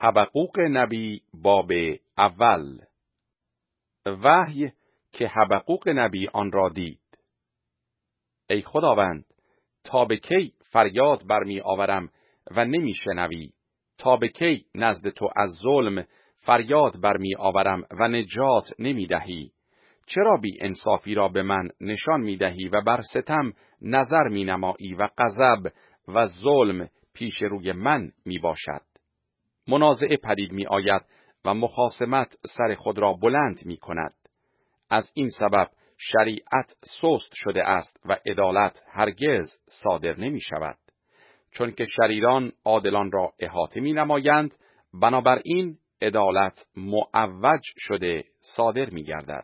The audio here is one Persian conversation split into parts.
حبقوق نبی باب اول. وحی که حبقوق نبی آن را دید. ای خداوند، تا به کی فریاد برمی آورم و نمی شنوی؟ تا به کی نزد تو از ظلم فریاد برمی آورم و نجات نمی دهی؟ چرا بی انصافی را به من نشان می دهی و بر ستم نظر می نمایی و غضب و ظلم پیش روی من می باشد؟ منازعه پدید می آید و مخاصمت سر خود را بلند می کند. از این سبب شریعت سست شده است و عدالت هرگز صادر نمی شود. چون که شریران عادلان را احاطه می نمایند، بنابراین عدالت معوج شده صادر می گردد.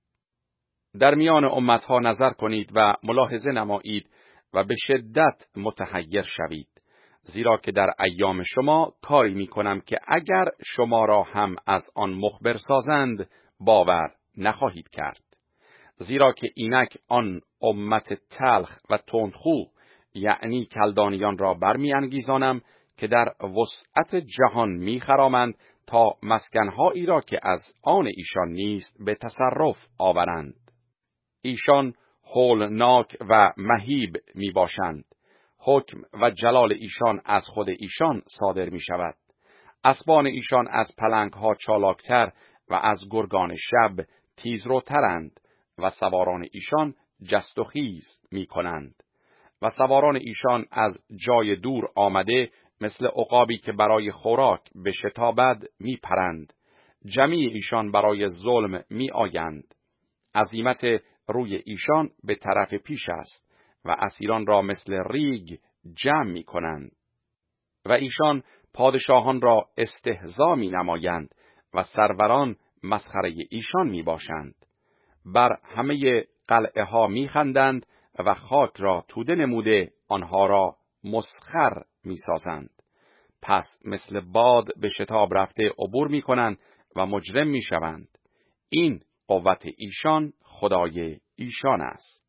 در میان امتها نظر کنید و ملاحظه نمایید و به شدت متحیر شوید، زیرا که در ایام شما کاری می کنم که اگر شما را هم از آن مخبر سازند باور نخواهید کرد. زیرا که اینک آن امت تلخ و تندخو، یعنی کلدانیان را برمی انگیزانم که در وسعت جهان می خرامند تا مسکنهایی را که از آن ایشان نیست به تصرف آورند. ایشان هولناک و مهیب می باشند. حکم و جلال ایشان از خود ایشان صادر می شود. اسبان ایشان از پلنگها چالاکتر و از گرگان شب تیزروترند و سواران ایشان جست و خیز می کنند. و سواران ایشان از جای دور آمده مثل عقابی که برای خوراک بشتابد می پرند. جمیع ایشان برای ظلم می آیند. عزیمت روی ایشان به طرف پیش است و اسیران را مثل ریگ جمع می کنند. و ایشان پادشاهان را استهزا می نمایند و سروران مسخره ایشان می باشند. بر همه قلعه ها می خندند و خاک را توده نموده آنها را مسخر می سازند. پس مثل باد به شتاب رفته عبور می کنند و مجرم می شوند. این قوت ایشان خدای ایشان است.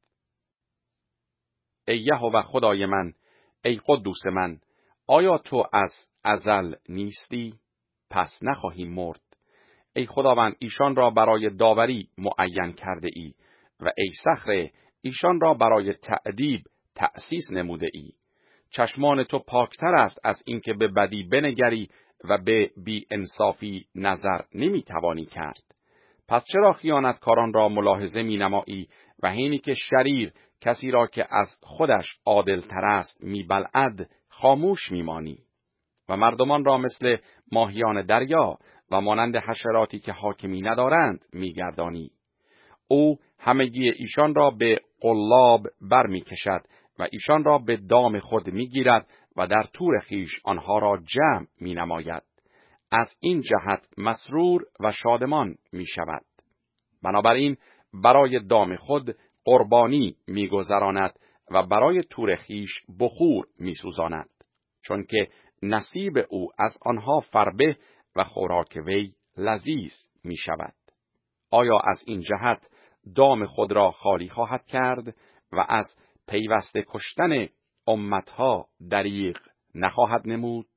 ای یهوه خدای من، ای قدوس من، آیا تو از ازل نیستی؟ پس نخواهی مرد. ای خداوند، ایشان را برای داوری معین کرده ای و ای صخره، ایشان را برای تأدیب تأسیس نموده ای. چشمان تو پاکتر است از اینکه به بدی بنگری و به بی انصافی نظر نمی توانی کرد. پس چرا خیانتکاران را ملاحظه می نمایی و حینی که شریر کسی را که از خودش عادل تر است می بلعد خاموش می مانی؟ و مردمان را مثل ماهیان دریا و مانند حشراتی که حاکمی ندارند می گردانی. او همگی ایشان را به قلاب بر می کشد و ایشان را به دام خود می گیرد و در طور خیش آنها را جمع می نماید. از این جهت مسرور و شادمان می شود. بنابراین برای دام خود قربانی می گذراند و برای طور خیش بخور می سوزاند، چون که نصیب او از آنها فربه و خوراک وی لذیذ می شود. آیا از این جهت دام خود را خالی خواهد کرد و از پیوسته کشتن امتها دریغ نخواهد نمود؟